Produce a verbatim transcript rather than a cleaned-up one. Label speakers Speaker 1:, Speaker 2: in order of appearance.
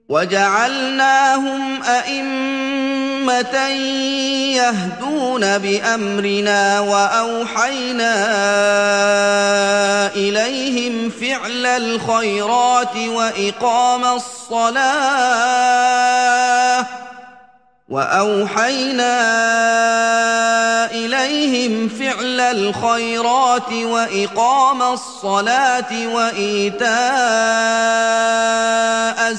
Speaker 1: وَجَعَلْنَاهُمْ أَئِمَّةً يَهْدُونَ بِأَمْرِنَا وَأَوْحَيْنَا إِلَيْهِمْ فِعْلَ الْخَيْرَاتِ وَإِقَامَ الصَّلَاةِ وَأَوْحَيْنَا إِلَيْهِمْ فِعْلَ الْخَيْرَاتِ وَإِقَامَ الصَّلَاةِ وَإِيتَاءَ الزَّكَاةِ ۖ وَكَانُوا لَنَا عَابِدِينَ